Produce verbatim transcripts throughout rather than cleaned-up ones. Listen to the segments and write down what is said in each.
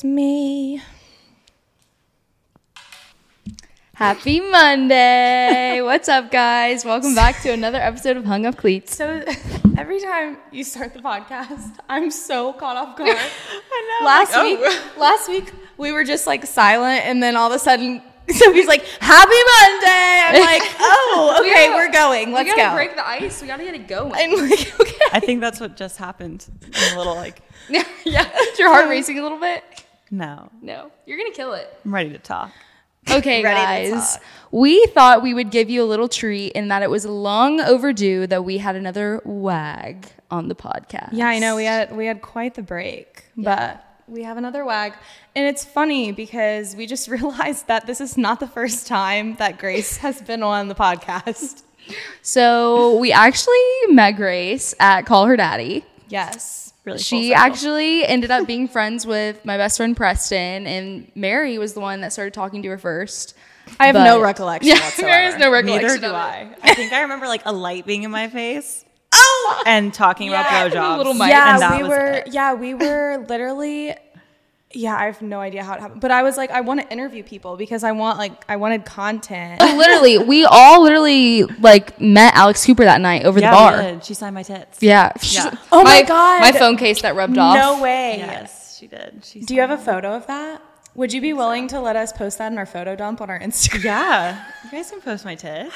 It's me. Happy Monday. What's up, guys? Welcome back to another episode of Hung Up Cleats. So every time you start the podcast, I'm so caught off guard. I know. Last like, week, oh. last week we were just like silent, and then all of a sudden, Sophie's like, "Happy Monday!" I'm like, "Oh, okay, we gotta, we're going. Let's we gotta go." Break the ice. We gotta get it going. I'm like, okay. I think that's what just happened. A little like, yeah, yeah. Is your heart racing a little bit? No, no. You're gonna kill it. I'm ready to talk. Okay, guys, we thought we would give you a little treat in that it was long overdue that we had another wag on the podcast. Yeah, I know we had we had quite the break, yeah. but we have another wag, and it's funny because we just realized that this is not the first time that Grace has been on the podcast. So we actually met Grace at Call Her Daddy. Yes. Really she actually ended up being friends with my best friend Preston, and Mary was the one that started talking to her first. I have but, no recollection yeah, whatsoever. Mary has no recollection. Neither do I. I think I remember like a light being in my face. Oh, and talking yeah, about blowjobs. Little mic. Yeah, and that we was were. It. Yeah, we were literally. Yeah, I have no idea how it happened. But I was like, I want to interview people because I want like I wanted content. Literally, we all literally like met Alex Cooper that night over yeah, the bar. We did. She signed my tits. Yeah. yeah. Oh my, my god. My phone case that rubbed off. No way. Yes, she did. She Do you have a photo of that? Would you be willing to let us post that in our photo dump on our Instagram? Yeah. You guys can post my tits.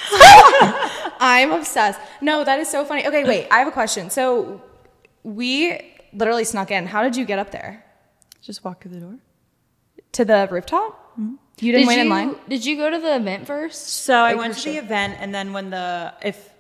I'm obsessed. No, that is so funny. Okay, wait. I have a question. So we literally snuck in. How did you get up there? Just walk through the door. To the rooftop? Mm-hmm. You didn't did wait you, in line? Did you go to the event first? So I went to sure? the event, and then when the, if,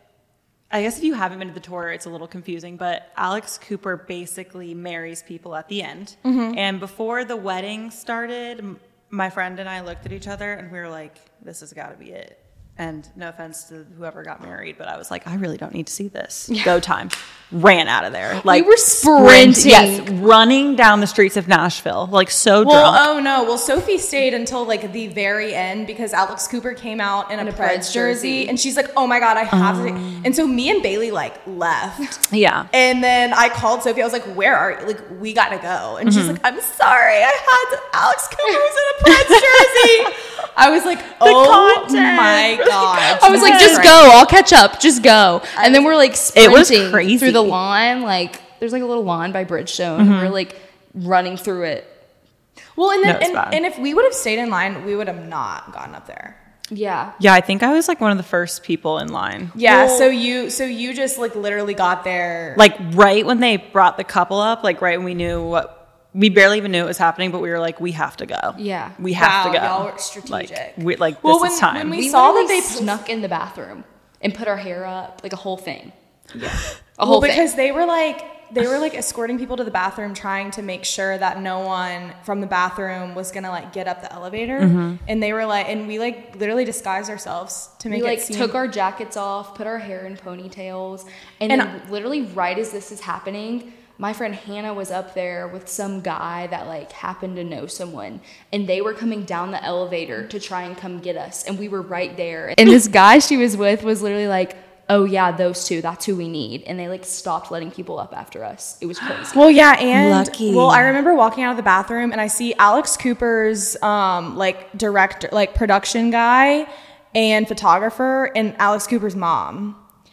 I guess if you haven't been to the tour, it's a little confusing, but Alex Cooper basically marries people at the end. Mm-hmm. And before the wedding started, my friend and I looked at each other, and we were like, this has got to be it. And no offense to whoever got married, but I was like, I really don't need to see this. Yeah. Go time. Ran out of there. Like we were sprinting. Sprint, yes, running down the streets of Nashville, like so well, drunk. Oh no. Well, Sophie stayed until like the very end because Alex Cooper came out in, in a, a Preds jersey, jersey, and she's like, "Oh my god, I have um, to." And so me and Bailey like left. Yeah. And then I called Sophie. I was like, "Where are you? Like, we gotta go." And mm-hmm. she's like, "I'm sorry, I had to, Alex Cooper was in a Preds jersey." I was like, "Oh content. my god!" I was like, "Just go. I'll catch up. Just go." And then we're like sprinting it was crazy. through the lawn. Like, there's like a little lawn by Bridgestone. Mm-hmm. And we're like running through it. Well, and then no, and, and if we would have stayed in line, we would have not gotten up there. Yeah. Yeah, I think I was like one of the first people in line. Yeah, well, so you so you just like literally got there. Like right when they brought the couple up, like right when we knew what, we barely even knew it was happening, but we were like, we have to go. Yeah. We have wow, to go. Y'all were strategic. Like, we, like well, this when, is time. When we, we saw that they snuck in the bathroom and put our hair up, like a whole thing. Yeah. A whole well, because thing. they were like, they were like escorting people to the bathroom, trying to make sure that no one from the bathroom was gonna like get up the elevator. Mm-hmm. And they were like, and we like literally disguised ourselves to make we, it like seem. Took our jackets off, put our hair in ponytails, and, and then I, literally right as this is happening, my friend Hannah was up there with some guy that like happened to know someone, and they were coming down the elevator to try and come get us, and we were right there. And this guy she was with was literally like, "Oh yeah, those two, that's who we need." And they like stopped letting people up after us. It was crazy. Well, yeah, and Lucky. well, I remember walking out of the bathroom and I see Alex Cooper's um like director, like production guy and photographer, and Alex Cooper's mom.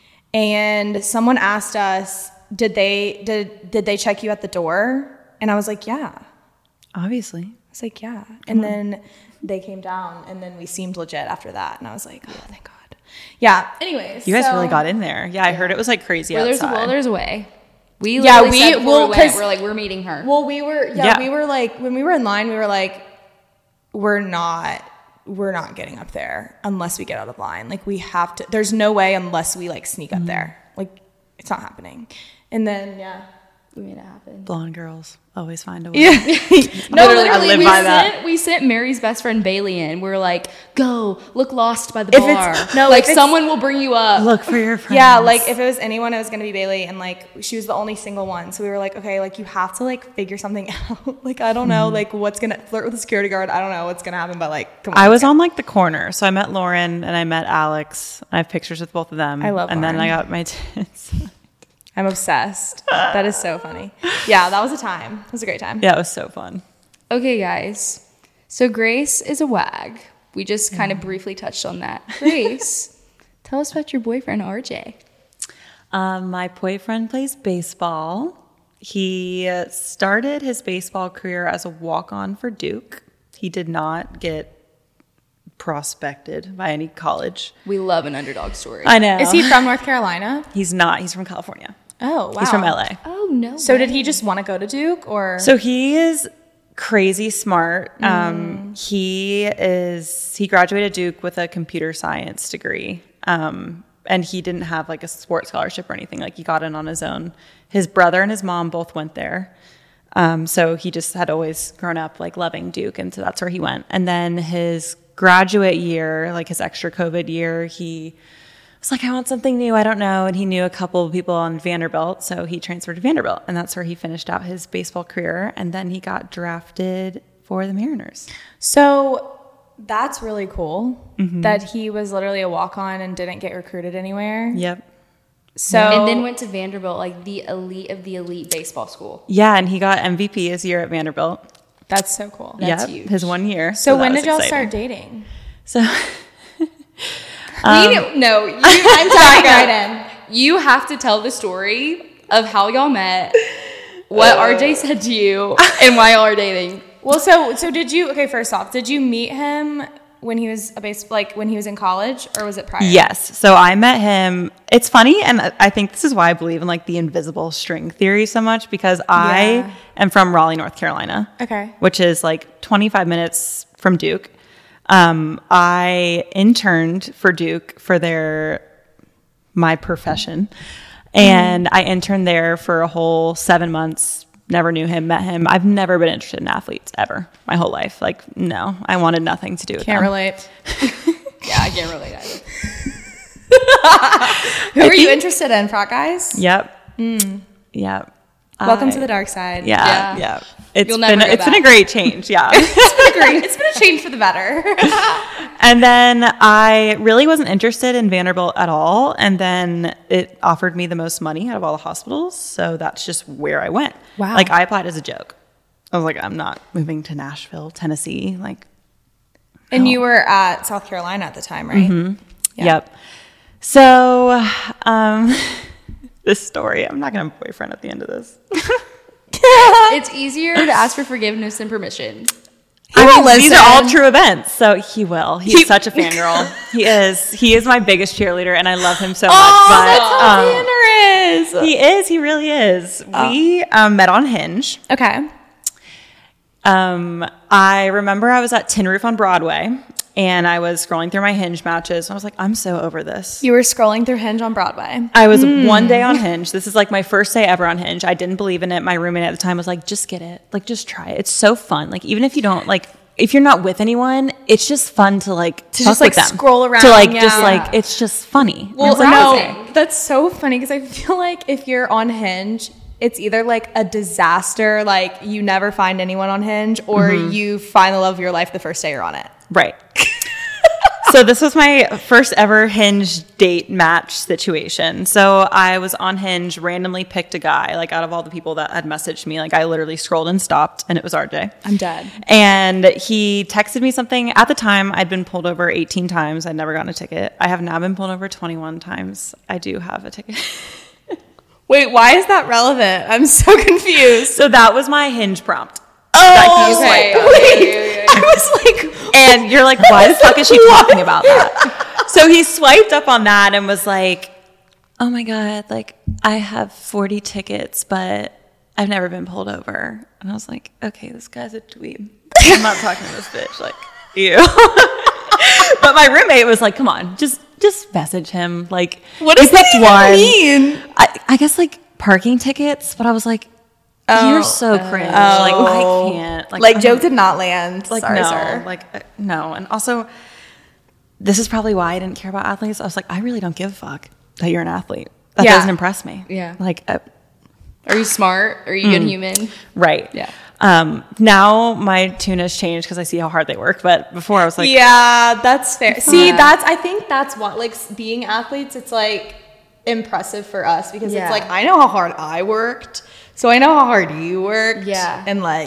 And someone asked us, Did they did did they check you at the door? And I was like, yeah. Obviously. I was like, yeah. And then they came down, and then we seemed legit after that. And I was like, oh, thank God. Yeah. Anyways, you guys so, really got in there. Yeah, I heard it was like crazy Where outside. there's a will, there's a way. We yeah, we we well we went, we're like we're meeting her. Well, we were yeah, yeah, we were like when we were in line, we were like, we're not. We're not getting up there unless we get out of line. Like we have to. There's no way unless we like sneak up mm-hmm. there. Like it's not happening. And then yeah, we made it happen. Blonde girls always find a way. Yeah. No, literally, literally, I live we by sent that. we sent Mary's best friend Bailey in. We were like, "Go look lost by the If bar. it's- no, like if it's- someone will bring you up. Look for your friends." Yeah, like if it was anyone, it was gonna be Bailey, and like she was the only single one. So we were like, okay, like you have to like figure something out. Like I don't know, like what's gonna flirt with the security guard. I don't know what's gonna happen, but like, come on. I was on like the corner, so I met Lauren and I met Alex. I have pictures with both of them. I love And Lauren. then I got my tits. I'm obsessed. That is so funny. Yeah, that was a time. It was a great time. Yeah, it was so fun. Okay, guys. So Grace is a wag. We just kind of briefly touched on that. Grace, tell us about your boyfriend, R J. Um, my boyfriend plays baseball. He started his baseball career as a walk-on for Duke. He did not get prospected by any college. We love an underdog story. I know. Is he from North Carolina? He's not. He's from California. Oh, wow. He's from L A. Oh, no So way. did he just want to go to Duke or? So he is crazy smart. Um, he is, he graduated Duke with a computer science degree. Um, and he didn't have like a sports scholarship or anything. Like he got in on his own. His brother and his mom both went there. Um, so he just had always grown up like loving Duke. And so that's where he went. And then his graduate year, like his extra COVID year, he was like, I want something new. I don't know. And he knew a couple of people on Vanderbilt. So he transferred to Vanderbilt. And that's where he finished out his baseball career. And then he got drafted for the Mariners. So that's really cool Mm-hmm. that he was literally a walk-on and didn't get recruited anywhere. Yep. So And then went to Vanderbilt, like the elite of the elite baseball school. Yeah. And he got M V P his year at Vanderbilt. that's so cool. That's Yep, huge. his one year. So, that when was did y'all exciting. start dating? So we don't know. You, I'm diving right in. You have to tell the story of how y'all met, what R J said to you, and why y'all are dating. Well, so so did you? Okay, first off, did you meet him when he was a base like when he was in college, or was it prior? yes, so I met him. It's funny, and I think this is why I believe in like the invisible string theory so much, because I Yeah. am from Raleigh, North Carolina. Okay. Which is like twenty-five minutes from Duke. Um, I interned for Duke for their my profession, and I interned there for a whole seven months. Never knew him, met him. I've never been interested in athletes ever, my whole life. Like, no, I wanted nothing to do with Can't them. relate. Yeah, I can't relate either. Who are you interested in, frat guys? Yep. Yep. Welcome I- to the dark side. Yeah, Yeah. yeah. It's You'll been never go it's been a back. great change. Yeah. It's been a great. It's been a change for the better. And then I really wasn't interested in Vanderbilt at all. And then it offered me the most money out of all the hospitals. So that's just where I went. Wow. Like I applied as a joke. I was like, I'm not moving to Nashville, Tennessee. Like, And you were at South Carolina at the time, right? Mm-hmm. Yeah. yep. So um, this story, I'm not going to have a boyfriend at the end of this. It's easier to ask for forgiveness than permission. I won't mean, these are all listen. true events. So he will. He's such a fangirl. He is. He is my biggest cheerleader, and I love him so much. Oh, but, that's so um, generous. He is. He really is. We um, met on Hinge. Okay. Um, I remember I was at Tin Roof on Broadway, and I was scrolling through my Hinge matches. And I was like, I'm so over this. You were scrolling through Hinge on Broadway. I was one day on Hinge. This is like my first day ever on Hinge. I didn't believe in it. My roommate at the time was like, just get it. Like, just try it. It's so fun. Like, even if you don't, like, if you're not with anyone, it's just fun to, like, To fuck just, like, with them. scroll around, To, like, yeah. just, like, it's just funny. Well, It's like, no, that's so funny because I feel like if you're on Hinge, it's either like a disaster, like you never find anyone on Hinge, or you find the love of your life the first day you're on it. Right. So this was my first ever Hinge date match situation. So I was on Hinge, randomly picked a guy, like out of all the people that had messaged me, like I literally scrolled and stopped, and it was R J. I'm dead. And he texted me something. At the time, I'd been pulled over eighteen times. I'd never gotten a ticket. I have now been pulled over twenty-one times. I do have a ticket. Wait, why is that relevant? I'm so confused. So that was my Hinge prompt. Oh, Okay, okay. okay, Wait, okay, okay. I was like, And you're like, why the fuck is she talking about that? So he swiped up on that and was like, oh my God, like I have forty tickets, but I've never been pulled over. And I was like, okay, this guy's a dweeb. I'm not talking to this bitch. Like, ew. But my roommate was like, come on, just just message him. Like, what he does that picked even one. mean? I, I guess like parking tickets, but I was like, Oh. you're so cringe. Like, I can't. Like, I joke don't- did not land. like Sorry, no, sir. like uh, no, and also this is probably why I didn't care about athletes. I was like, I really don't give a fuck that you're an athlete. That Yeah. doesn't impress me. Yeah. like uh, Are you smart? Are you a good human? right. Yeah. Um, now my tune has changed because I see how hard they work. But before I was like, yeah, that's fair. See, Yeah. that's I think that's what like s- being athletes. It's like impressive for us because Yeah. it's like I know how hard I worked, so I know how hard you worked. Yeah. and like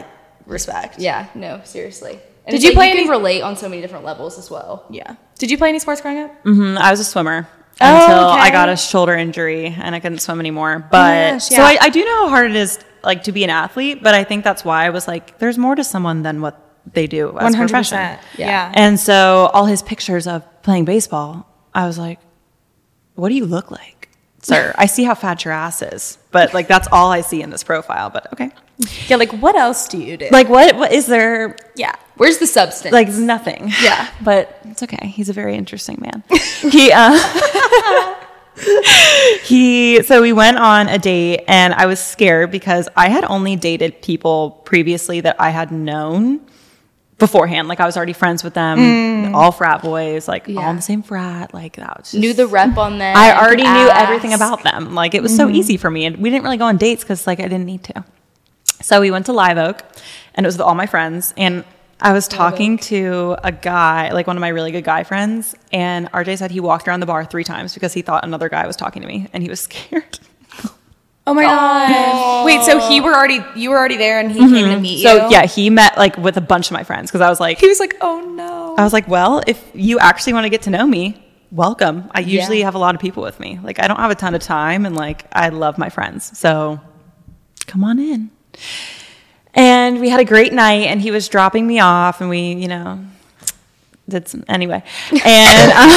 respect. Yeah, no, seriously. And Did it's you like play you any- can relate on so many different levels as well. Yeah. Did you play any sports growing up? Mm, I was a swimmer Oh, until okay. I got a shoulder injury and I couldn't swim anymore. But gosh, so yeah. I, I do know how hard it is, like, to be an athlete. But I think that's why I was like, there's more to someone than what they do as a profession. Yeah. Yeah. And so all his pictures of playing baseball, I was like, what do you look like, sir? I see how fat your ass is, but like that's all I see in this profile. But okay, Yeah, like what else do you do? like what? What is there? yeah. Where's the substance? Like nothing. Yeah. But it's okay. He's a very interesting man. he uh he so we went on a date and I was scared because I had only dated people previously that I had known beforehand. Like I was already friends with them, Mm. all frat boys, like all Yeah. in the same frat. Like that was just, Knew the rep on them. I already could knew ask. everything about them. Like it was Mm-hmm. so easy for me, and we didn't really go on dates because like I didn't need to. So we went to Live Oak, and it was with all my friends. And I was talking to a guy, like one of my really good guy friends, and R J said he walked around the bar three times because he thought another guy was talking to me, and he was scared. Oh my god. Wait, so he were already you were already there and he came to meet you? So yeah, he met like with a bunch of my friends because I was like, He was like, "Oh no." I was like, well, if you actually want to get to know me, welcome. I usually Yeah. have a lot of people with me. Like, I don't have a ton of time, and like, I love my friends. So come on in. And we had a great night, and he was dropping me off, and we, you know, did some, anyway. And, um,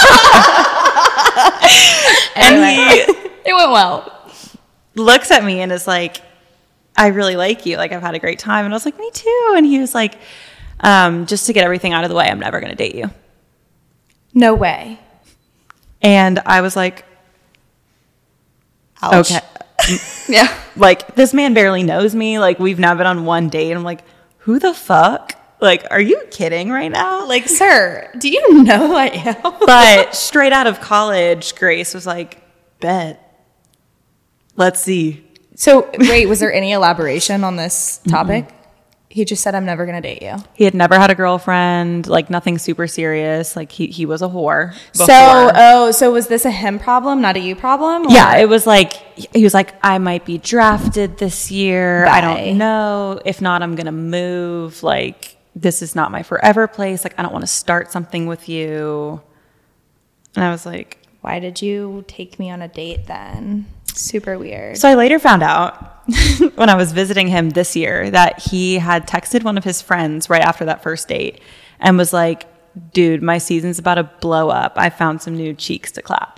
and he It went well. looks at me and is like, I really like you. Like, I've had a great time. And I was like, me too. And he was like, um, just to get everything out of the way, I'm never going to date you. No way. And I was like, Ouch. okay. Yeah. Like, this man barely knows me. Like, we've now been on one date. And I'm like, who the fuck? Like, are you kidding right now? Like, sir, do you know who I am? But straight out of college, Grace was like, bet. Let's see. So, wait, was there any elaboration on this topic? Mm-hmm. He just said, "I'm never going to date you." He had never had a girlfriend, like nothing super serious. Like, he, he was a whore before. So, oh, so was this a him problem, not a you problem? or- Yeah, it was like, he was like, I might be drafted this year. I Bye. don't know. If not, I'm going to move. Like, this is not my forever place. Like, I don't want to start something with you. And I was like, Why did you take me on a date then? Super weird. so I later found out when I was visiting him this year that he had texted one of his friends right after that first date and was like, dude, my season's about to blow up. I found some new cheeks to clap.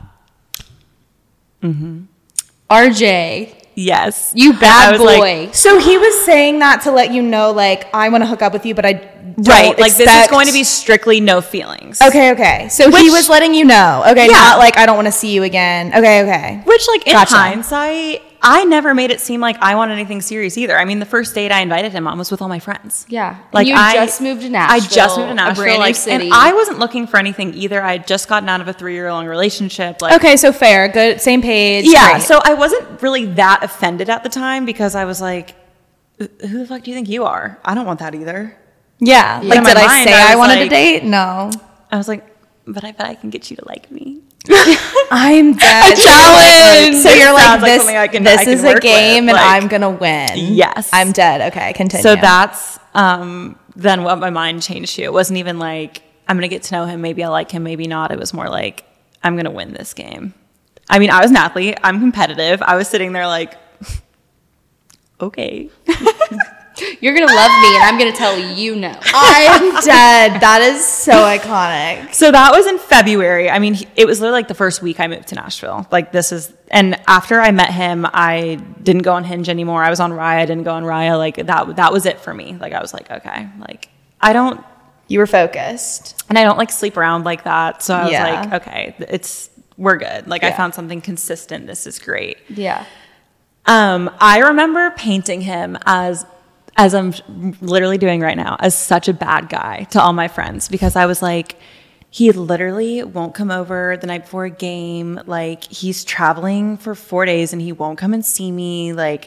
R J, Yes. you And I bad was boy. like, So he was saying that to let you know, like, I want to hook up with you, but I don't right. Like, this is expect- going to be strictly no feelings. Okay, okay. So he Which- was letting you know. Okay, Yeah. not like I don't want to see you again. Okay, okay. Which, like, in Gotcha. hindsight, I never made it seem like I wanted anything serious either. I mean, the first date I invited him on was with all my friends. Yeah. Like, you I just moved to I Nashville. just moved to a Nashville, brand new like, city. and I wasn't looking for anything either. I had just gotten out of a three-year-long relationship. Like, Okay, so fair. Good. Same page. yeah. Great. So I wasn't really that offended at the time because I was like, who the fuck do you think you are? I don't want that either. yeah. In Like, my did I mind, say I I, was wanted to like- date? No. I was like, but I bet I can get you to like me. I'm dead. challenge. So This you're like, sounds like this, something I can- this I can is a work game with, and like- I'm going to win. Yes. I'm dead. Okay, continue. So that's um, then what my mind changed to. It wasn't even like, I'm going to get to know him. Maybe I like him, maybe not. It was more like, I'm going to win this game. I mean, I was an athlete. I'm competitive. I was sitting there like, okay. You're going to love me, and I'm going to tell you no. I'm dead. That is so iconic. So that was in February. I mean, he- it was literally like the first week I moved to Nashville. Like, this is, and after I met him, I didn't go on Hinge anymore. I was on Raya. I didn't go on Raya. Like, that, that was it for me. Like, I was like, okay, like, I don't, You were focused. and I don't like sleep around like that. So I was Yeah. like, okay, it's, we're good. Like, I Yeah. found something consistent. This is great. Yeah. Um, I remember painting him as, as I'm literally doing right now, as such a bad guy to all my friends because I was like, he literally won't come over the night before a game. Like, he's traveling for four days and he won't come and see me. Like,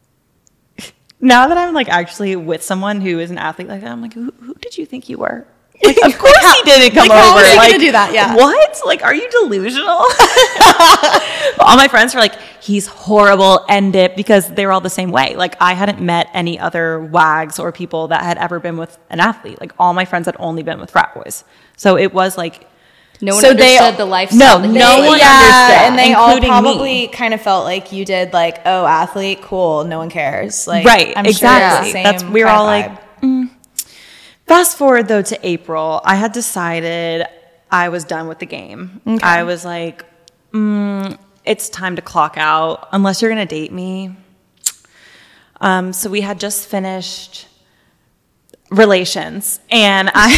now that I'm like actually with someone who is an athlete like that, I'm like, who, who did you think you were? Like, of course he didn't come Like, how over. was he like, gonna do that? Yeah. What? Like, are you delusional? All my friends were like, he's horrible, end it, because they were all the same way. Like, I hadn't met any other wags or people that had ever been with an athlete. Like, all my friends had only been with frat boys. So it was like, No one So they- understood the lifestyle. No, that he no lived. one yeah, understood, and they all including probably me. kind of felt like you did, like, oh, athlete, cool, no one cares. Like, right, I'm exactly. Sure it's the That's same we were kind all of like, vibe. mm. Fast forward though to April, I had decided I was done with the game. Okay. I was like, mm, it's time to clock out unless you're gonna date me. Um, so we had just finished relations, and I,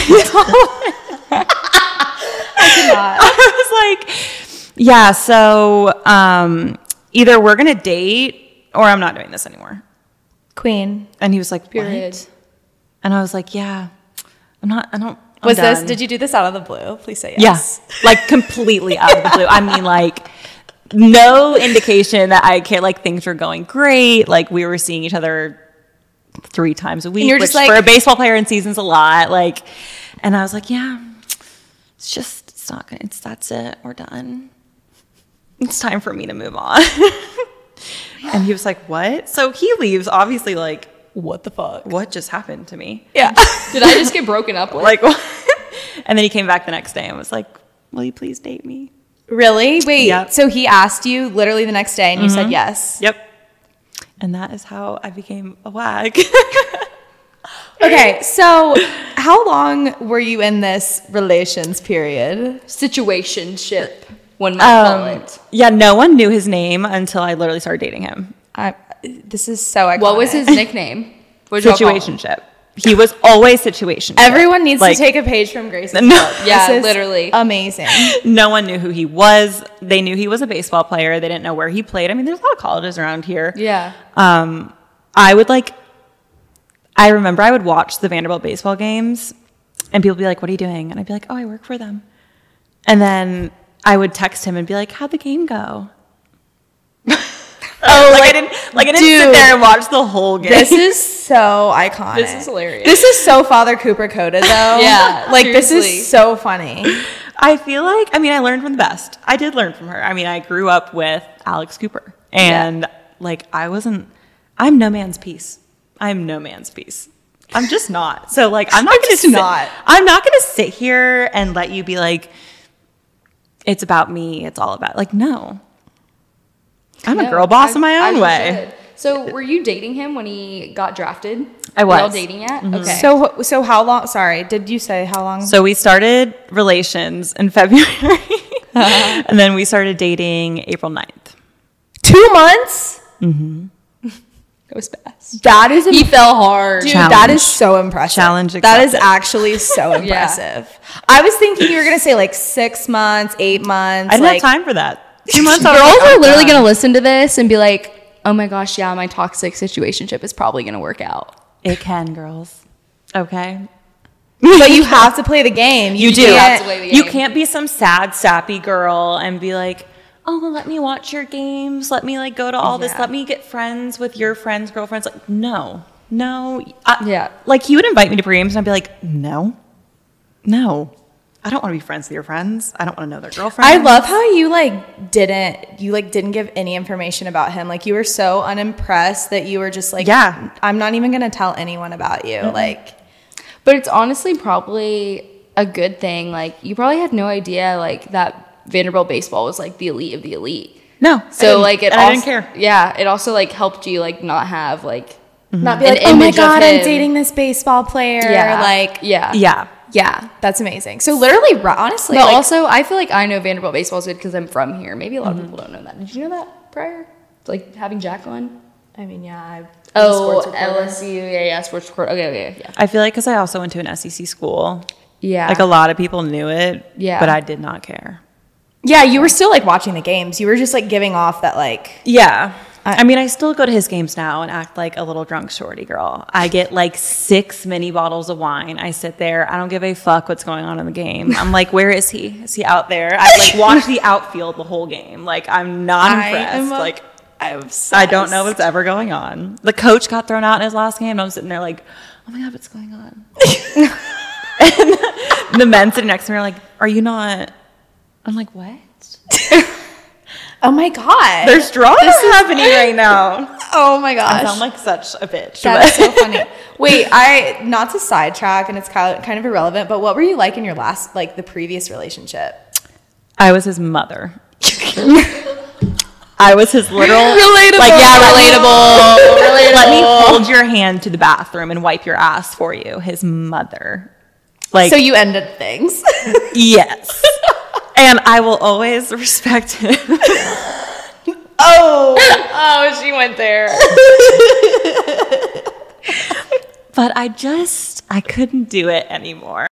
I was like, yeah. So um, either we're gonna date or I'm not doing this anymore. Queen. And he was like, Period. what? And I was like, yeah, I'm not, I don't, I'm Was this, done. did you do this out of the blue? Please say Yeah, yes. like completely out of the blue. I mean, like, no indication that I care. Like, things were going great. Like, we were seeing each other three times a week, you're which just like- for a baseball player in season's a lot. Like, and I was like, yeah, it's just, it's not gonna, it's, that's it. We're done. It's time for me to move on. And he was like, what? So he leaves, obviously, like, What the fuck? what just happened to me? Yeah. Did I just get broken up with? Like, what? And then he came back the next day and was like, will you please date me? Really? Wait, Yeah. so he asked you literally the next day and you Mm-hmm. said yes. Yep. And that is how I became a wag. Okay, so how long were you in this relations period? Situationship, one might call Um, it. yeah, no one knew his name until I literally started dating him. I, this is so iconic. What was his nickname? What'd y'all call him? Situationship. He was always situationship. Everyone needs Like, to take a page from Grace's No. book. Yeah, This is literally. amazing. No one knew who he was. They knew he was a baseball player. They didn't know where he played. I mean, there's a lot of colleges around here. Yeah. Um, I would like, I remember I would watch the Vanderbilt baseball games and people would be like, what are you doing? And I'd be like, oh, I work for them. And then I would text him and be like, how'd the game go? Oh, like, I didn't, like I didn't sit dude. there and watch the whole game. This is so iconic. This is hilarious. This is so Father Cooper coded though. Yeah, Like this seriously. is so funny. I feel like, I mean, I learned from the best. I did learn from her. I mean, I grew up with Alex Cooper. And, like, I wasn't, I'm no man's piece. I'm no man's piece. I'm just not. So, like, I'm not I'm going to just sit, not. I'm not going to sit here and let you be like, it's about me. It's all about, like, no. I'm a No, girl boss I- in my as own you way. should. So, were you dating him when he got drafted? I Were y'all was. dating yet? Mm-hmm. Okay. So so how long? Sorry, did you say how long? So we started relations in February. And then we started dating April ninth. Two months. it was fast. That is He fell hard. Dude, Challenge. that is so impressive. Challenge That is accepted. actually so impressive. I was thinking you were gonna say like six months, eight months. I didn't like, have time for that. Two months. I was Girls like, are I'm literally done. going to listen to this and be like, oh my gosh, yeah, my toxic situationship is probably going to work out. It can, girls. Okay. But you have to play the game. You do. have can't- to play the You game. can't be some sad, sappy girl and be like, oh, well, let me watch your games. Let me like go to all this. Yeah. Let me get friends with your friends, girlfriends. Like, no, no. I, Yeah. Like he would invite me to pre-games and I'd be like, no, no. I don't want to be friends with your friends. I don't want to know their girlfriends. I love how you like didn't you like didn't give any information about him. Like you were so unimpressed that you were just like, Yeah. I'm not even gonna tell anyone about you. Like But it's honestly probably a good thing. Like, you probably had no idea, like, that Vanderbilt baseball was, like, the elite of the elite. No. I So, didn't. like, it and also, I didn't care. Yeah, it also, like, helped you, like, not have, like, not be An like, oh my image of god, I'm him. dating this baseball player. yeah. Like yeah. Yeah. yeah, that's amazing. So literally, ru- honestly, But like, also, I feel like I know Vanderbilt baseball is good because I'm from here. Maybe a lot Mm-hmm. of people don't know that. Did you know that prior? Like, having Jack on? I mean, yeah. I, Oh, L S U, yeah, yeah, sports record. Okay, okay, yeah. I feel like because I also went to an S E C school, Yeah. like a lot of people knew it, Yeah. but I did not care. yeah, you were still like watching the games. You were just like giving off that like. Yeah. I- I mean, I still go to his games now and act like a little drunk shorty girl. I get like six mini bottles of wine. I sit there. I don't give a fuck what's going on in the game. I'm like, where is he? Is he out there? I like watch the outfield the whole game. Like, I'm not I impressed. am a- like, I'm I don't know what's ever going on. The coach got thrown out in his last game. And I'm sitting there like, oh my God, what's going on? And the men sitting next to me are like, are you not? I'm like, what? Oh my God. There's drama happening right now. Oh my gosh. I sound like such a bitch. That's so funny. Wait, I, not to sidetrack, and it's kind of, kind of irrelevant, but what were you like in your last, like the previous relationship? I was his mother. I was his literal. Relatable. Like, yeah, relatable. Let, let me hold your hand to the bathroom and wipe your ass for you. His mother. Like, So you ended things. yes. And I will always respect him. Oh. Oh, she went there. But I just, I couldn't do it anymore.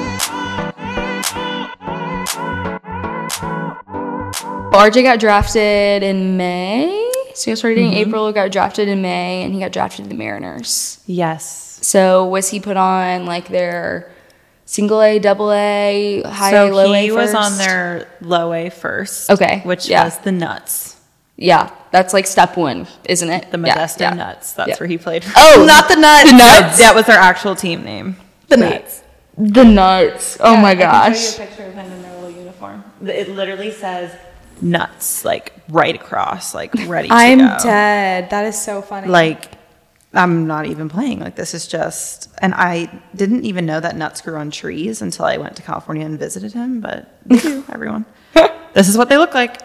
R J got drafted in May. So he started dating Mm-hmm. April, got drafted in May, and he got drafted to the Mariners. Yes. So was he put on like their single A, double A, high so A, low A he was first? on their low A first. Okay, Which yeah. was the Nuts. Yeah, that's like step one, isn't it? The Yeah, Modesto yeah. Nuts. That's Yeah. where he played. Oh, Not the nuts. The nuts. That was their actual team name. The nuts. The nuts. Oh my gosh. a picture of him in their little uniform. It literally says Nuts, like right across, like ready to I'm go. dead. That is so funny. Like, I'm not even playing. Like, this is just, and I didn't even know that nuts grew on trees until I went to California and visited him, but they do, everyone. This is what they look like.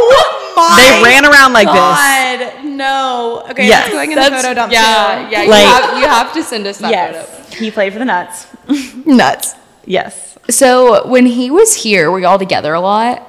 oh my They ran around like this. God, no. Okay, Yes. it's going in the photo dump yeah, too. yeah. Like- you, have, you have to send us that Yes. He played for the Nuts. Nuts. Yes. photo. So when he was here, were y'all together a lot?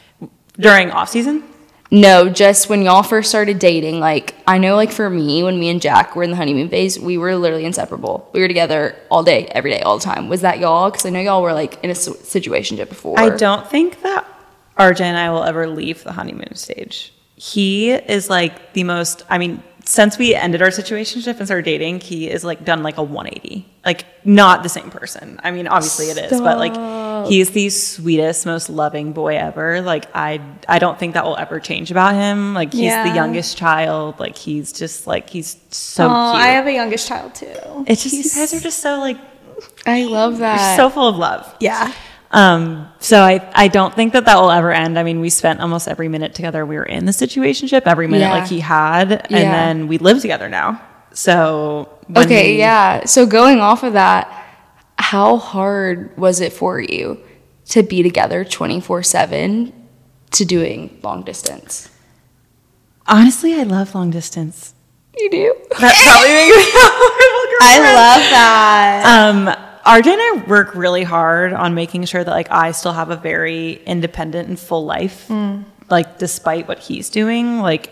During off season? No, just when y'all first started dating. Like, I know, like, for me, when me and Jack were in the honeymoon phase, we were literally inseparable. We were together all day, every day, all the time. Was that y'all? Because I know y'all were, like, in a s- situationship before. I don't think that R J and I will ever leave the honeymoon stage. He is like the most, I mean, since we ended our situationship and started dating, he is like done like a one eighty. Like, not the same person. I mean, obviously it is, but like he's the sweetest, most loving boy ever. Like, I I don't think that will ever change about him. Like, he's Yeah. the youngest child. Like, he's just like, he's so Oh, cute. I have a youngest child too. it's just, you guys are just so like, I love you're that. so full of love. Yeah. Um, so I, I don't think that that will ever end. I mean, we spent almost every minute together. We were in the situationship every minute Yeah. like he had, and Yeah. then we live together now. So when Okay, we- yeah. So going off of that, how hard was it for you to be together twenty-four seven to doing long distance? honestly, I love long distance. You do? That probably makes me a horrible I girlfriend. love that. Um, R J and I work really hard on making sure that like I still have a very independent and full life, like despite what he's doing. Like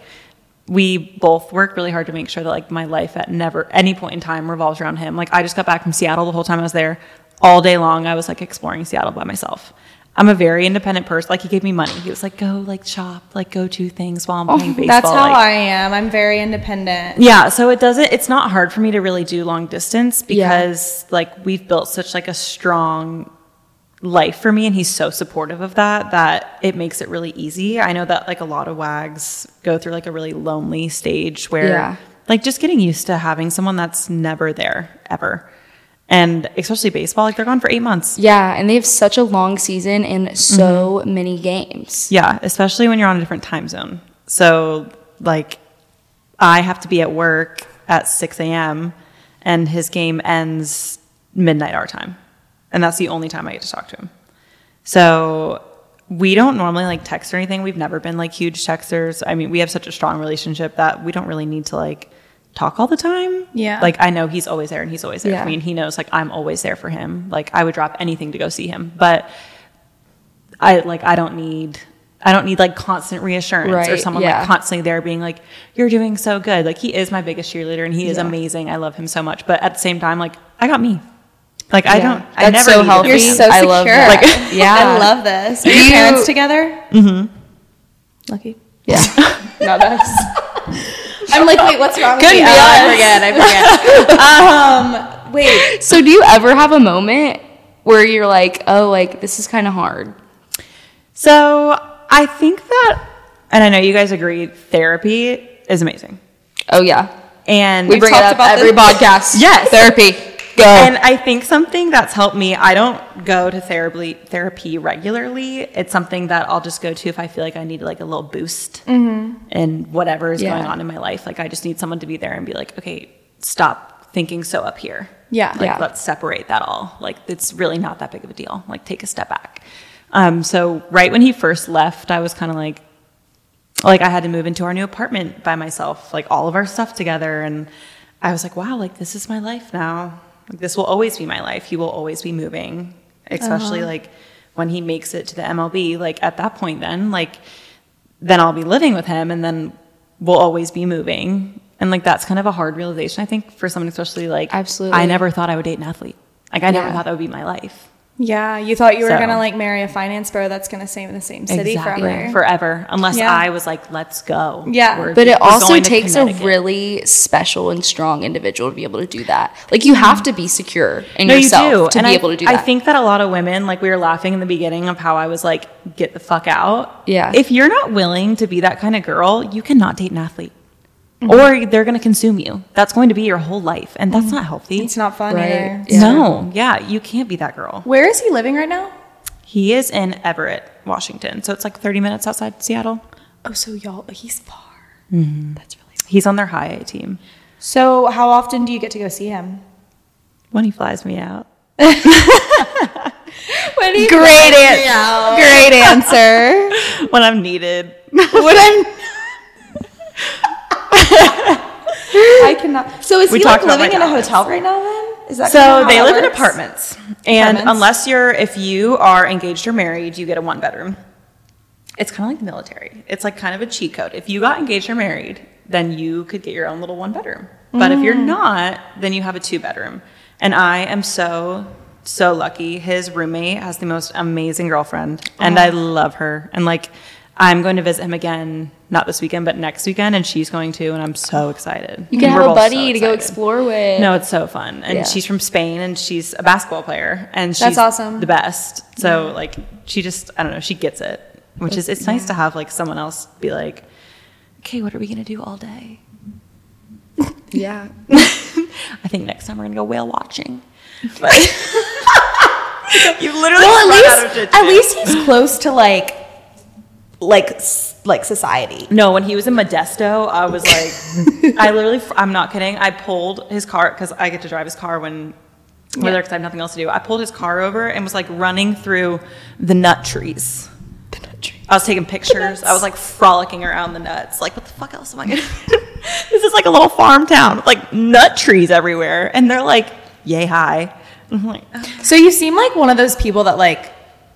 we both work really hard to make sure that like my life at never any point in time revolves around him. Like I just got back from Seattle. The whole time I was there, all day long, I was like exploring Seattle by myself. I'm a very independent person. Like he gave me money. He was like, go like shop, like go do things while I'm playing baseball. That's how like, I am. I'm very independent. yeah, so it doesn't, it's not hard for me to really do long distance because like we've built such like a strong life for me and he's so supportive of that that it makes it really easy. I know that like a lot of wags go through like a really lonely stage where Yeah. like just getting used to having someone that's never there ever. And especially baseball, like they're gone for eight months. Yeah, and they have such a long season and so many games. Yeah, especially when you're on a different time zone. So, like, I have to be at work at six a.m. and his game ends midnight our time. And that's the only time I get to talk to him. So, we don't normally, like, text or anything. We've never been, like, huge texters. I mean, we have such a strong relationship that we don't really need to, like, talk all the time. Yeah. Like, I know he's always there and he's always there Yeah. for me. And he knows, like, I'm always there for him. Like, I would drop anything to go see him. But I like I don't need I don't need like constant reassurance or Right, someone yeah. like constantly there being like, you're doing so good. Like he is my biggest cheerleader and he is Yeah. amazing. I love him so much. But at the same time, like I got me. Like I Yeah. don't I That's never so needed healthy. You're him. so I secure. love that. Like- Yeah. I love this. Are your You- parents together? Mm-hmm. Lucky. Yeah. Not us. I'm like, wait, what's wrong with Couldn't me? be Oh, I us. forget. I forget. um, wait. So do you ever have a moment where you're like, oh, like this is kind of hard? So I think that, and I know you guys agree, therapy is amazing. Oh yeah. And We bring it talked up about every this. podcast. Yes. Therapy. Go. And I think something that's helped me, I don't go to therapy therapy regularly. It's something that I'll just go to if I feel like I need like a little boost mm-hmm. in whatever is Yeah. going on in my life. Like I just need someone to be there and be like, okay, stop thinking so up here. Yeah. Like Yeah. let's separate that all. Like it's really not that big of a deal. Like take a step back. Um, so right when he first left, I was kind of like, like I had to move into our new apartment by myself, like all of our stuff together. And I was like, wow, like this is my life now. Like this will always be my life. He will always be moving, especially uh-huh. like when he makes it to the M L B, like at that point then, like then I'll be living with him and then we'll always be moving. And like that's kind of a hard realization, I think, for someone, especially like Absolutely. I never thought I would date an athlete. Like I never Yeah. thought that would be my life. Yeah, you thought you were So- gonna like marry a finance bro that's gonna stay in the same city Exactly. forever. Forever. Unless Yeah. I was like, let's go. Yeah. We're- But it we're also going to takes a Connecticut. really special and strong individual to be able to do that. Like you have to be secure in No, yourself you do. to and be I, able to do I that. think that a lot of women, like we were laughing in the beginning of how I was like, get the fuck out. Yeah. If you're not willing to be that kind of girl, you cannot date an athlete. Or they're going to consume you. That's going to be your whole life. And that's not healthy. It's not fun Right. either. Yeah. No. Yeah. You can't be that girl. Where is he living right now? He is in Everett, Washington. So it's like thirty minutes outside Seattle. Oh, so y'all, he's far. That's really. He's on their high A team So how often do you get to go see him? when he flies me out. When he Great answer. answer. Great answer. When I'm needed. When I'm. I cannot. So is We he like talked about living in my a dogs. hotel right now? Then is that kinda So how they that live in works? apartments. And Apartments? unless you're, if you are engaged or married, you get a one bedroom. It's kind of like the military. It's like kind of a cheat code. If you got engaged or married, then you could get your own little one bedroom. But if you're not, then you have a two bedroom. And I am so, so lucky. His roommate has the most amazing girlfriend. And I love her. And like, I'm going to visit him again, not this weekend, but next weekend. And she's going to. And I'm so excited. You can We're have a both so buddy to go excited. explore with. No, it's so fun. And Yeah. she's from Spain and she's a basketball player and she's That's awesome. the best. So like she just, I don't know, she gets it, which is, it's nice to have like someone else be like, okay, what are we going to do all day? Yeah. I think next time we're going to go whale watching. But you literally Well, run at out of least shit at to do. least he's close to like, like s- like society. No, when he was in Modesto, I was like, I literally, I'm not kidding. I pulled his car because I get to drive his car when, Yeah. because I have nothing else to do. I pulled his car over and was like running through the nut trees. The nut tree. I was taking pictures. I was like frolicking around the nuts. Like, what the fuck else am I gonna do? This is like a little farm town with like nut trees everywhere, and they're like yay high. I'm like, oh. So you seem like one of those people that like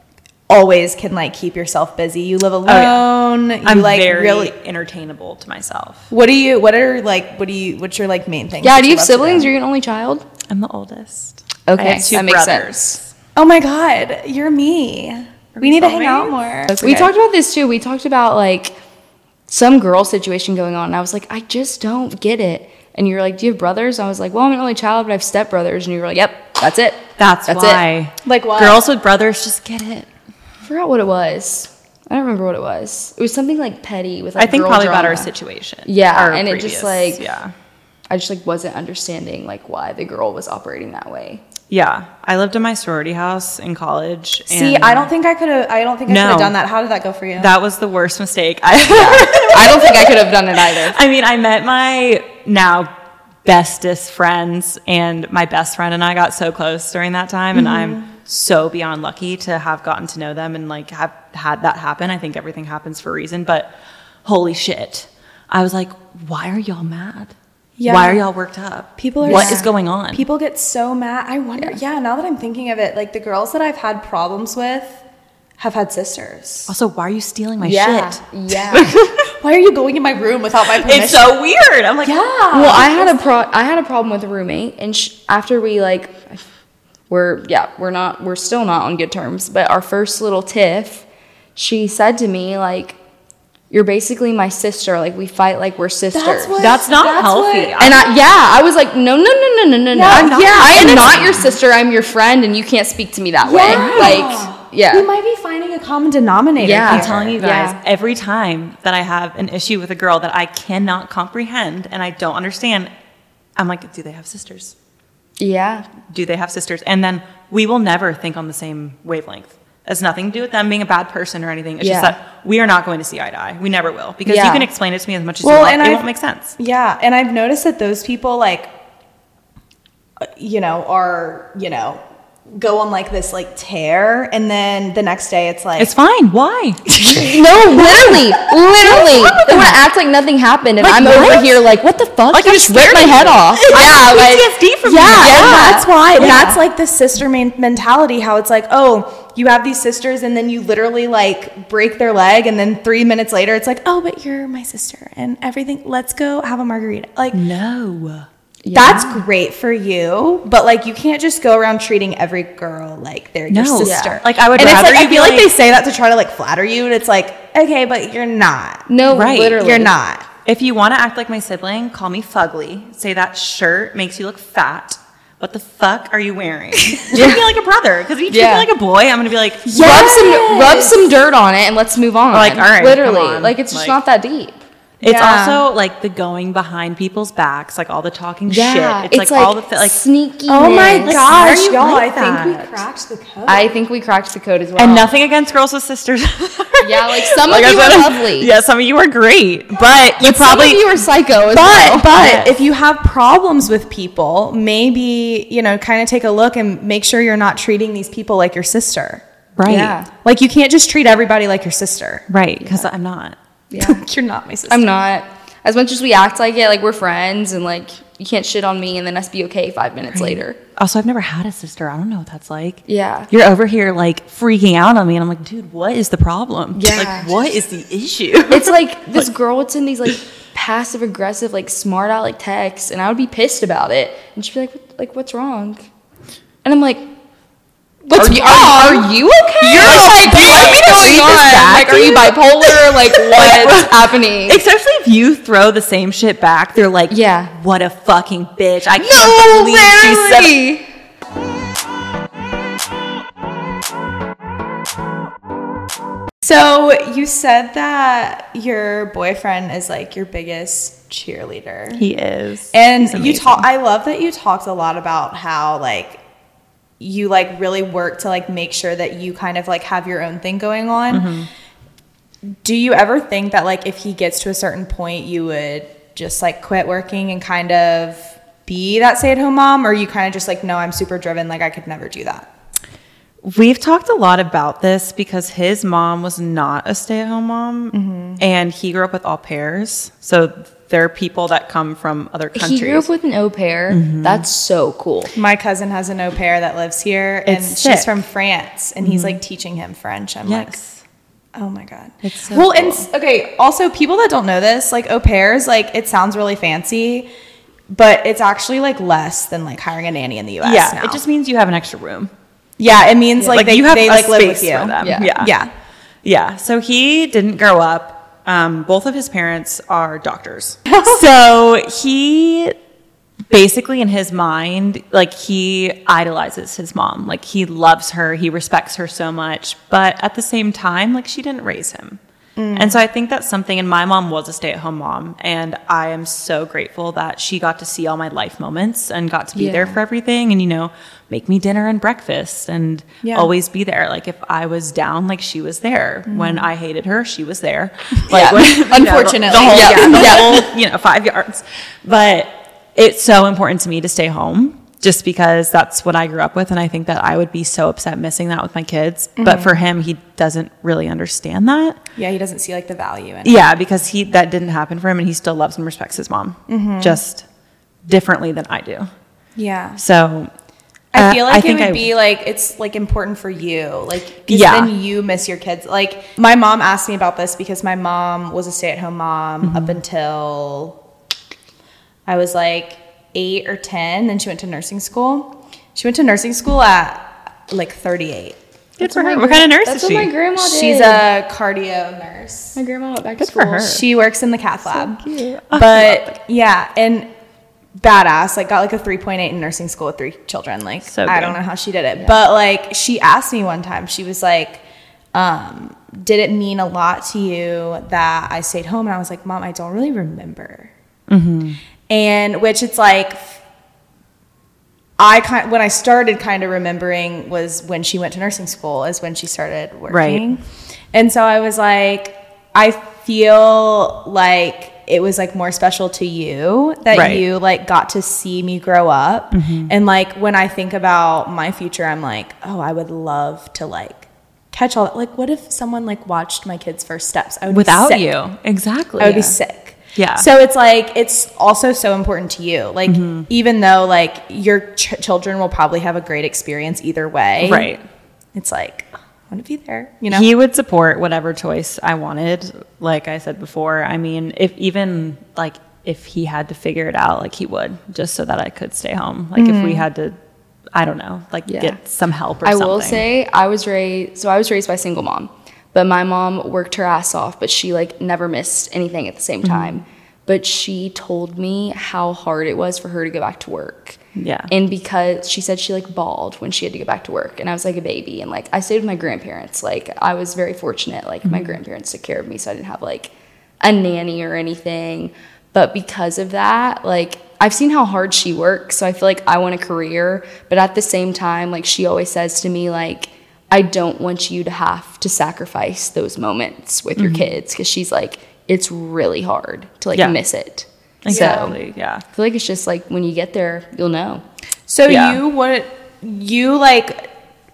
always can like keep yourself busy. You live alone. You I'm like very really. entertainable to myself. What do you? What are like? What do you? What's your like main thing? Yeah, that do you have love to siblings? do? Are you an only child? I'm the oldest. Okay, I have two that makes brothers. sense. Oh my god, you're me. We need to hang out more. We talked about this too. We talked about like some girl situation going on. And I was like, I just don't get it. And you were like, do you have brothers? I was like, well, I'm an only child, but I have stepbrothers. And you were like, yep, that's it. That's, That's why. Like what? Girls with brothers just get it. I forgot what it was. I don't remember what it was. It was something like petty with like I think girl probably about drama. our situation. Yeah, Our and it just, previous- like- yeah. I just like wasn't understanding like why the girl was operating that way. Yeah, I lived in my sorority house in college. See, and I don't think I could have. I don't think I No. could have done that. How did that go for you? that was the worst mistake. I, I don't think I could have done it either. I mean, I met my now bestest friends, and my best friend and I got so close during that time, and Mm-hmm. I'm so beyond lucky to have gotten to know them and like have had that happen. I think everything happens for a reason, but holy shit, I was like, why are y'all mad? Yeah. Why are y'all worked up? People are. What is going on? People get so mad. I wonder. Yeah. Now that I'm thinking of it, like the girls that I've had problems with have had sisters. Also, why are you stealing my Yeah, shit? yeah. Why are you going in my room without my permission? It's so weird. I'm like, Yeah. Well, I had a pro. I had a problem with a roommate, and sh- after we like, we're yeah, we're not, we're still not on good terms. But our first little tiff, she said to me like, "You're basically my sister. Like we fight like we're sisters." That's what- That's not That's healthy. what- and I, yeah, I was like, "No, no, no, no, no, no, no. I'm not. Yeah, I am And it's- not your sister. I'm your friend, and you can't speak to me that Yeah. way." Like, yeah, We might be finding a common denominator. Yeah. I'm here. telling you guys, Yeah. every time that I have an issue with a girl that I cannot comprehend and I don't understand, I'm like, do they have sisters? Yeah. Do they have sisters? And then we will never think on the same wavelength. It has nothing to do with them being a bad person or anything. It's Yeah. just that we are not going to see eye to eye. We never will. Because Yeah. you can explain it to me as much as Well, you want. and It I've- won't make sense. Yeah, and I've noticed that those people like, uh, you know, are you know, go on like this like tear, and then the next day it's like It's fine. Why? No, literally, literally. They want to act like nothing happened, and Like, I'm over what? here like, what the fuck? Like, you I'm just ripped my scared. head off. Yeah, like P T S D from yeah, you. and that's why Yeah. that's like the sister man- mentality. How it's like, oh, you have these sisters, and then you literally like break their leg, and then three minutes later, it's like, oh, but you're my sister, and everything. Let's go have a margarita. Like, No. that's great for you, but like you can't just go around treating every girl like they're your No. sister. Yeah. Like, I would and rather it's like, you I be feel like, like- they say that to try to like flatter you, and it's like, okay, but you're not. no, Right. literally, You're not. If you want to act like my sibling, call me fugly. Say that shirt makes you look fat. What the fuck are you wearing? Treat me like a brother. Because if you treat Yeah. me like a boy, I'm going to be like, Rub some, rub some dirt on it, and let's move on. Like, all right, literally, come on. like it's just Like- not that deep. It's Yeah. also like the going behind people's backs, like all the talking Yeah, shit. It's, like, all the th- like sneaky. Oh my Like, gosh, are you y'all! like I think that? we cracked the code. I think we cracked the code as well. and nothing against girls with sisters. Yeah, like some Like of I you are said, lovely. Yeah, some of you are great, but you But some probably of you are psycho as But well. but Yes. if you have problems with people, maybe you know, kind of take a look and make sure you're not treating these people like your sister. right, Yeah. Like you can't just treat everybody like your sister. right, because I'm not. Yeah. You're not my sister. I'm not. As much as we act like it, like we're friends, and like you can't shit on me, and then us be okay five minutes later. Also, I've never had a sister. I don't know what that's like. Yeah. You're over here like freaking out on me, and I'm like, dude, what is the problem? Yeah. Like, what is the issue? It's like this girl would send these like passive aggressive, like smart aleck texts, and I would be pissed about it, and she'd be like, "What- like, what's wrong?" And I'm like, "What's Are you- wrong? are Are you okay? You're like, do you want me to What's read going this on? back Like, to are you you? bipolar? Like, what's happening?" Especially if you throw the same shit back, they're like, Yeah. what a fucking bitch. I can't No, believe she said literally. So you said that your boyfriend is like your biggest cheerleader. He is. And He's you amazing. talk I love that you talked a lot about how like you like really work to like make sure that you kind of like have your own thing going on. Mm-hmm. Do you ever think that like if he gets to a certain point you would just like quit working and kind of be that stay-at-home mom, or you kind of just like, no, I'm super driven, like I could never do that? We've talked a lot about this because his mom was not a stay-at-home mom, Mm-hmm. and he grew up with au pairs. So there are people that come from other countries. He grew up with an au pair. That's so cool. My cousin has an au pair that lives here, and It's she's sick. from France, and he's like teaching him French. I'm like, Yes. oh my god. It's so well, and cool. s- okay. Also, people that don't know this, like au pairs, like it sounds really fancy, but it's actually like less than like hiring a nanny in the U S yeah, now. it just means you have an extra room. yeah, it means like, Like, they you have they a like live with space you. for them. Yeah. Yeah. Yeah. Yeah, so he didn't grow up. Um, both of his parents are doctors. So he basically, in his mind, like he idolizes his mom. Like he loves her, he respects her so much. But at the same time, like she didn't raise him. And so I think that's something, and my mom was a stay-at-home mom, and I am so grateful that she got to see all my life moments and got to be Yeah. there for everything, and, you know, make me dinner and breakfast and Yeah. always be there. Like if I was down, like she was there. When I hated her, she was there. Yeah. Like when, you know, Unfortunately. the whole, Yeah. yeah, the Yeah. whole, you know, five yards. But it's so important to me to stay home, just because that's what I grew up with, and I think that I would be so upset missing that with my kids. But for him, he doesn't really understand that. Yeah, he doesn't see like the value in it. Yeah, because he that didn't happen for him, and he still loves and respects his mom, just differently than I do. Yeah. So I uh, feel like it think would I- be like it's like important for you, like 'cause Yeah. then you miss your kids. Like my mom asked me about this because my mom was a stay-at-home mom Mm-hmm. up until I was like eight or ten. Then she went to nursing school. She went to nursing school at like thirty-eight. Good for what her. my What kind of gra- nurse That's is what she? my grandma did. She's a cardio nurse. My grandma went back to Good for school. her. She works in the cath lab. cute. But yeah, and badass, like got like a three point eight in nursing school with three children. Like So I good. don't know how she did it. But like she asked me one time, she was like, um, did it mean a lot to you that I stayed home? And I was like, Mom, I don't really remember. Mm-hmm. And which it's like I kind when I started kind of remembering was when she went to nursing school is when she started working. Right. And so I was like, I feel like it was like more special to you that Right. you like got to see me grow up. Mm-hmm. And like when I think about my future, I'm like, oh, I would love to like catch all that. Like, what if someone like watched my kid's first steps? I would Without be sick. you. Exactly. I would yeah. be sick. Yeah. So it's like, it's also so important to you. Like, Mm-hmm. even though like your ch- children will probably have a great experience either way. Right. It's like, I want to be there, you know? He would support whatever choice I wanted. Like I said before, I mean, if even like if he had to figure it out, like he would, just so that I could stay home. Like Mm-hmm. if we had to, I don't know, like Yeah. get some help or I something. will say I was raised so I was raised by a single mom, but my mom worked her ass off, but she like never missed anything at the same time. But she told me how hard it was for her to go back to work. Yeah. And because she said she like bawled when she had to go back to work, and I was like a baby, and like I stayed with my grandparents. Like I was very fortunate, like my grandparents took care of me, so I didn't have like a nanny or anything. But because of that, like I've seen how hard she works, so I feel like I want a career. But at the same time, like she always says to me, like, I don't want you to have to sacrifice those moments with your kids, because she's like, it's really hard to like Yeah. miss it. Exactly. So Yeah. I feel like it's just like when you get there, you'll know. So Yeah. you would, you like,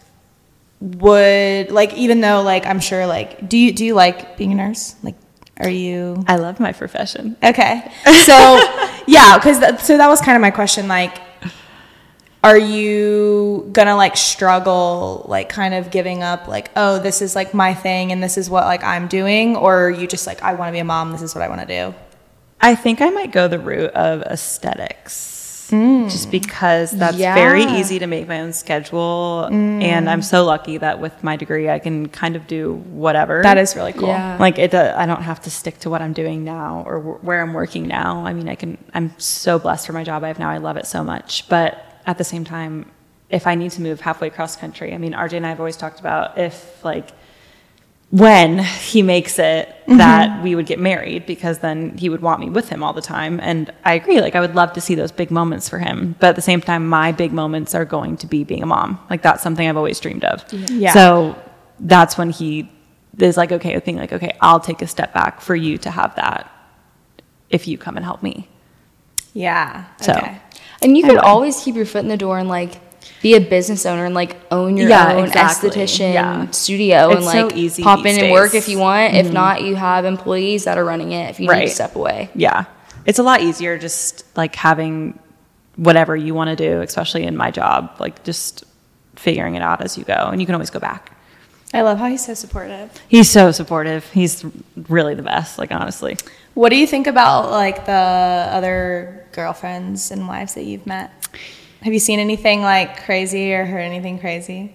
would like, even though like, I'm sure like, do you, do you like being a nurse? Like, are you? I love my profession. Okay. So, yeah, because th- so that was kind of my question. Like, are you gonna like struggle, like kind of giving up, like, oh, this is like my thing and this is what like I'm doing, or are you just like, I want to be a mom, this is what I want to do? I think I might go the route of aesthetics. Just because that's Yeah. very easy to make my own schedule. And I'm so lucky that with my degree, I can kind of do whatever. That is really cool. Yeah. Like it, uh, I don't have to stick to what I'm doing now or wh- where I'm working now. I mean, I can. I'm so blessed for my job I have now. I love it so much. But at the same time, if I need to move halfway across country, I mean, R J and I have always talked about if like when he makes it that we would get married, because then he would want me with him all the time. And I agree. Like I would love to see those big moments for him. But at the same time, my big moments are going to be being a mom. Like that's something I've always dreamed of. Yeah. So that's when he is like, okay, with being like, okay, I'll take a step back for you to have that if you come and help me. Yeah. So- Okay. And you could would. always keep your foot in the door and like be a business owner and like own your Yeah, own exactly. esthetician Yeah. studio It's and so like easy pop in these and work days. if you want. If not, you have employees that are running it if you need Right. to step away. Yeah. It's a lot easier just like having whatever you want to do, especially in my job, like just figuring it out as you go. And you can always go back. I love how he's so supportive. He's so supportive. He's really the best, like honestly. What do you think about like the other girlfriends and wives that you've met? Have you seen anything like crazy or heard anything crazy?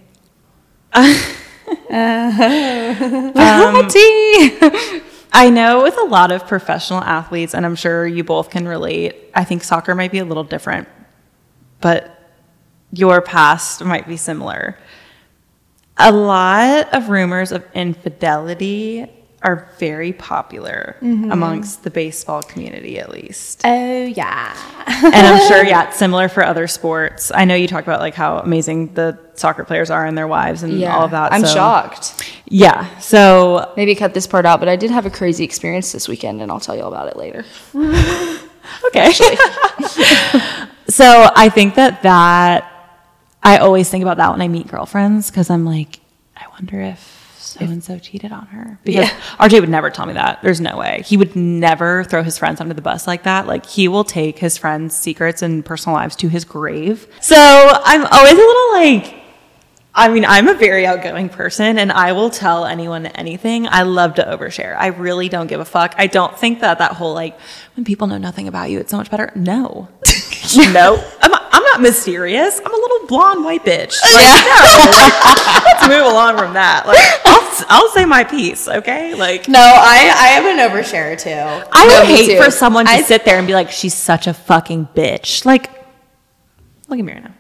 Um, I know with a lot of professional athletes, and I'm sure you both can relate, I think soccer might be a little different, but your past might be similar. A lot of rumors of infidelity are very popular amongst the baseball community, at least. Oh, yeah. And I'm sure, yeah, it's similar for other sports. I know you talked about like how amazing the soccer players are and their wives and Yeah. all of that. I'm so- shocked. Yeah. So Maybe cut this part out, but I did have a crazy experience this weekend and I'll tell you all about it later. okay. So I think that that I always think about that when I meet girlfriends, because I'm like, I wonder if so and so cheated on her, because Yeah. R J would never tell me that. There's no way. He would never throw his friends under the bus like that. Like he will take his friends' secrets and personal lives to his grave. So I'm always a little like, I mean, I'm a very outgoing person and I will tell anyone anything. I love to overshare. I really don't give a fuck. I don't think that that whole like, when people know nothing about you, it's so much better. No. no. I'm, I'm not mysterious. I'm a little blonde white bitch. Like, no. Like, let's move along from that. Like, I'll, I'll say my piece, okay? Like, No, I, I am an oversharer too. I No, would me hate too. for someone to I- sit there and be like, she's such a fucking bitch. Like, look at me right now.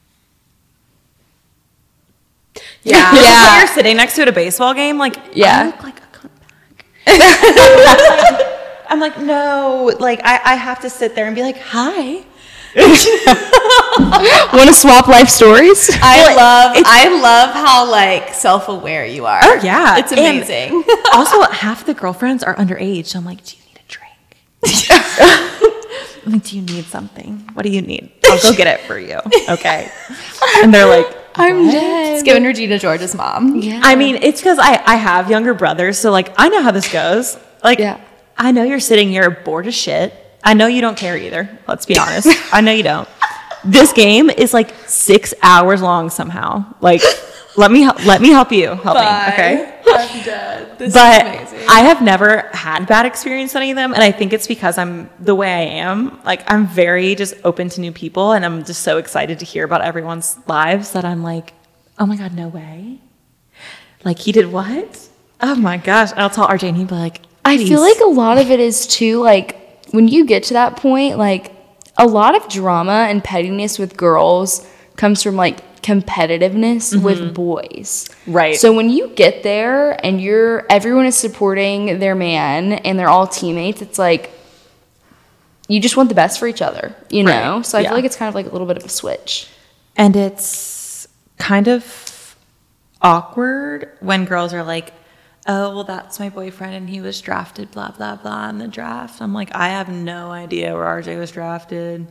Yeah. You know, Yeah. when you're sitting next to at a baseball game, like, Yeah. I look like a cuntbag. I'm like, no, like, I, I have to sit there and be like, hi. Want to swap life stories? I love I love how like self-aware you are. Oh, yeah. It's amazing. And also, half the girlfriends are underage. So I'm like, do you need a drink? I'm like, do you need something? What do you need? I'll go get it for you. Okay. And they're like, I'm dead. It's giving Regina George's mom. Yeah. I mean, it's because I, I have younger brothers. So like, I know how this goes. Like, Yeah. I know you're sitting here bored as shit. I know you don't care either. Let's be honest. I know you don't. This game is like six hours long somehow. Like, let me hel- let me help you. Help Bye. me, okay? I'm dead. This But is amazing. I have never had bad experience with any of them, and I think it's because I'm the way I am. Like, I'm very just open to new people, and I'm just so excited to hear about everyone's lives that I'm like, oh my god, no way. Like, he did what? Oh my gosh! And I'll tell R J, and he'd be like, I feel like a lot of it is too, like, when you get to that point, like, a lot of drama and pettiness with girls comes from, like, competitiveness with boys. Right. So when you get there and you're, everyone is supporting their man and they're all teammates, it's like, you just want the best for each other, you know? Right. So I Yeah. feel like it's kind of like a little bit of a switch. And it's kind of awkward when girls are like, oh, well, that's my boyfriend and he was drafted, blah, blah, blah, in the draft. I'm like, I have no idea where R J was drafted.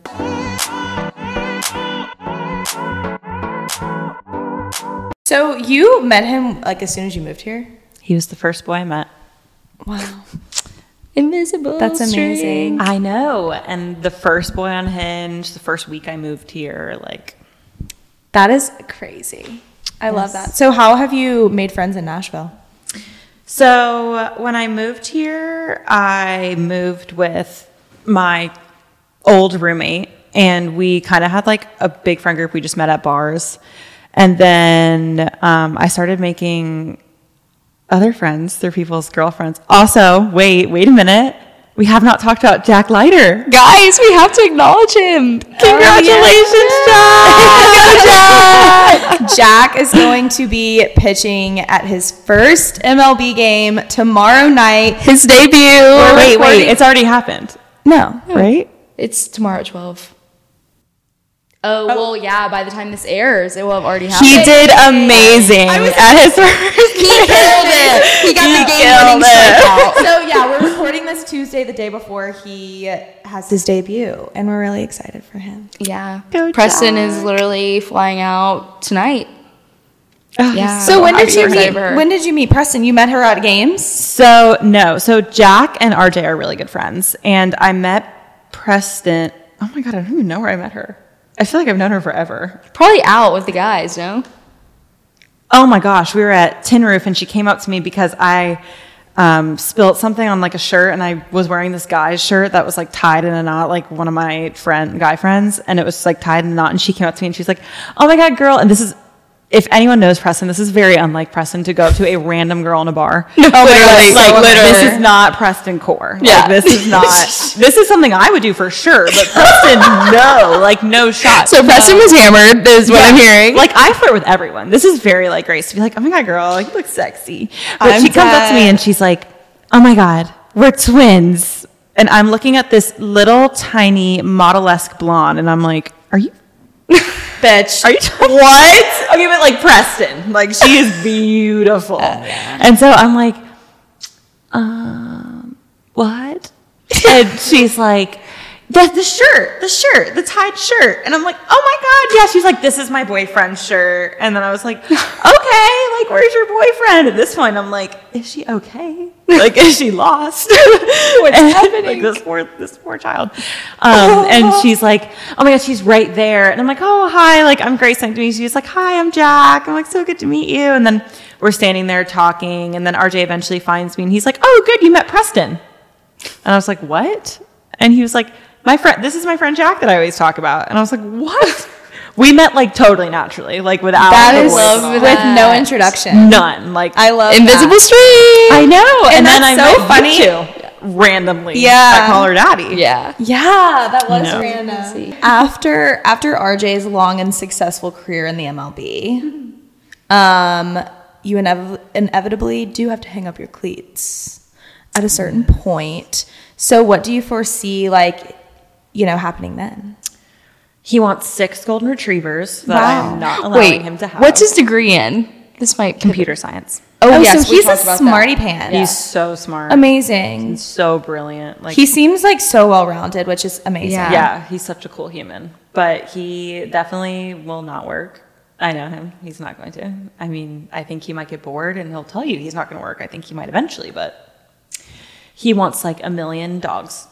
So you met him like as soon as you moved here? He was the first boy I met. Wow. Invisible That's amazing. I know. And the first boy on Hinge, the first week I moved here, like, That is crazy. I love that. So how have you made friends in Nashville? so when I moved here, I moved with my old roommate, and we kind of had like a big friend group. We just met at bars. And then um, I started making other friends through people's girlfriends. Also, wait, wait a minute. We have not talked about Jack Leiter. Guys, we have to acknowledge him. Congratulations, Jack! Jack is going to be pitching at his first M L B game tomorrow night. His debut. Wait, wait, it's already happened, No. right? It's tomorrow at twelve. Oh, well, yeah, by the time this airs, it will have already happened. He did amazing at his first. He killed it. He got He the game killed winning it. strikeout. So yeah, we're recording this Tuesday, the day before he has his debut, and we're really excited for him. Yeah. Go Preston Jack. is literally flying out tonight. Yeah. So when I'm did so you excited meet? for her. When did you meet Preston? You met her at games. So no, so Jack and R J are really good friends, and I met Preston. Oh my god, I don't even know where I met her. I feel like I've known her forever. Probably out with the guys, no? Oh my gosh, we were at Tin Roof, and she came up to me because I um, spilled something on like a shirt, and I was wearing this guy's shirt that was like tied in a knot, like one of my friend guy friends, and it was like tied in a knot. And she came up to me and she's like, "Oh my god, girl!" And this is, if anyone knows Preston, this is very unlike Preston to go up to a random girl in a bar. No, literally, like, so this literally. is not Preston core. Yeah. Like, this is not. This is something I would do for sure, but Preston, no, like no shot. So Preston was hammered, is what I'm hearing. Like, I flirt with everyone. This is very like Grace to be like, oh my god, girl, you look sexy. But I'm she comes up to me dead. and she's like, oh my god, we're twins. And I'm looking at this little tiny model-esque blonde, and I'm like, are you? Bitch. Are you t- what? Okay, but like Preston, like she is beautiful. And so I'm like, um, what? And she's like, the, the shirt, the shirt, the tied shirt. And I'm like, oh my God, yeah. She's like, this is my boyfriend's shirt. And then I was like, okay, like, where's your boyfriend? At this point, I'm like, is she okay? Like, is she lost? What's happening? Like, this poor, this poor child. Um, and she's like, oh my God, she's right there. And I'm like, oh, hi. Like, I'm Grace. Nice to meet you. She's like, hi, I'm Jack. I'm like, so good to meet you. And then we're standing there talking. And then R J eventually finds me and he's like, oh, good, you met Preston. And I was like, what? And he was like, my friend, this is my friend Jack that I always talk about. And I was like, what? We met like totally naturally, like without That the is voice with on. no introduction. None. Like, I love Invisible that. Street. I know. And, And then that's I so met funny. you two randomly. Yeah. I call her daddy. Yeah. Yeah, that was No. random. After after R J's long and successful career in the M L B, um, you inev- inevitably do have to hang up your cleats at a certain point. So, what do you foresee, like, you know, happening then? He wants six golden retrievers that Wow. I'm not allowing Wait, him to have. what's his degree in? This might computer science? Oh, Oh, yes, so we he's a talked about that. smarty pants. He's so smart. Amazing. He's so brilliant. Like He seems like so well rounded, which is amazing. Yeah. yeah, he's such a cool human. But he definitely will not work. I know him. He's not going to. I mean, I think he might get bored and he'll tell you he's not going to work. I think he might eventually, but he wants like a million dogs.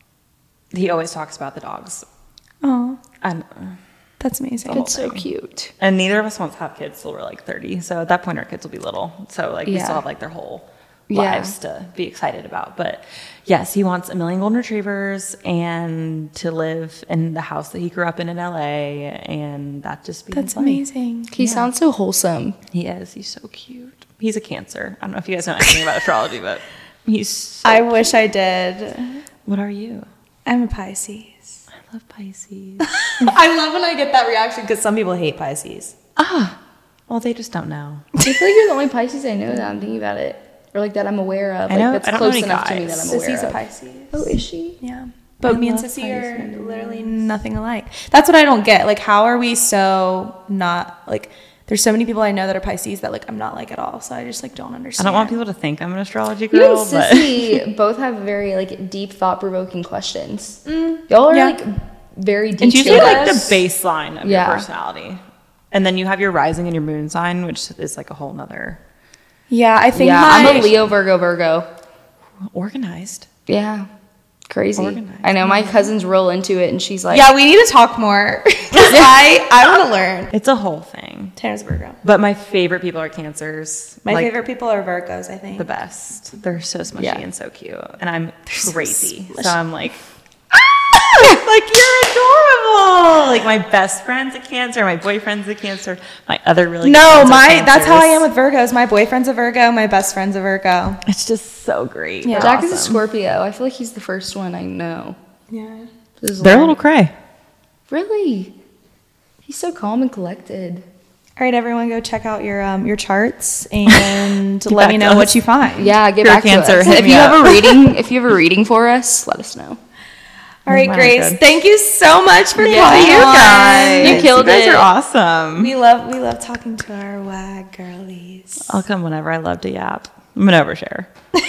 He always talks about the dogs. Oh, And, that's amazing. It's so cute. and neither of us wants to have kids till we're like thirty. So at that point, our kids will be little. So like we Yeah. still have like their whole Yeah. lives to be excited about. But yes, he wants a million golden retrievers and to live in the house that he grew up in in L A. And that just be That's his life. amazing. He sounds so wholesome. He is. He's so cute. He's a Cancer. I don't know if you guys know anything about astrology, but he's. So I wish I did. What are you? I'm a Pisces. I love Pisces. I love when I get that reaction because some people hate Pisces. ah, well, they just don't know. I feel like you're the only Pisces I know that I'm thinking about it. Or like that I'm aware of. I Like know- that's I don't know close any enough to me guys. that I'm aware Sissy's of. a Pisces. Oh, is she? Yeah. But I me and love Sissy are Pisces. literally nothing alike. That's what I don't get. Like, how are we so not like? There's so many people I know that are Pisces that like I'm not like at all. So I just like don't I understand. don't want people to think I'm an astrology You girl, and but Sissy both have very like deep, thought-provoking questions. Y'all are yeah. like very deep. it's usually like the Yes. baseline of Yeah. your personality. And then you have your rising and your moon sign, which is like a whole nother Yeah, I think Yeah, my, I'm a Leo, Virgo, Virgo. organized. Yeah, crazy. Organized. I know my cousin's real into it, and she's like, Yeah, we need to talk more. 'Cause I I want to learn. It's a whole thing. Tanner's a Virgo. But my favorite people are Cancers. My Like, favorite people are Virgos. I think. the best. They're so smushy Yeah. and so cute. And I'm crazy. smushy. So I'm like, "Ah!" like you're adorable. Like my best friend's a Cancer, my boyfriend's a Cancer, my other really good No, friends are my that's how I am Cancers. with Virgos. My boyfriend's a Virgo. My best friend's a Virgo. It's just so great. Yeah. They're Jack is a awesome. Scorpio. I feel like he's the first one I know. Yeah. This is They're a like- little cray. Really? He's so calm and collected. All right, everyone, go check out your um your charts and let back me to know us. what you find. Yeah, get You're a back Cancer, to us. hit If me you up. have a reading, if you have a reading for us, let us know. All right, Mine are Grace. good. Thank you so much for Yeah. coming You on. guys. You killed you guys it. are awesome. We love we love talking to our wag girlies. I'll come whenever. I love to yap. I'm an overshare.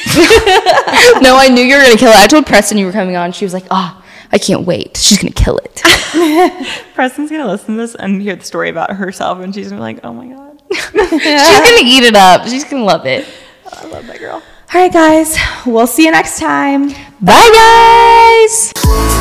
No, I knew you were gonna kill it. I told Preston you were coming on. She was like, "Oh, I can't wait. She's gonna kill it." Preston's gonna listen to this and hear the story about herself, and she's gonna be like, "Oh my god, She's gonna eat it up. She's gonna love it. I love that girl." All right, guys. We'll see you next time. Bye, guys.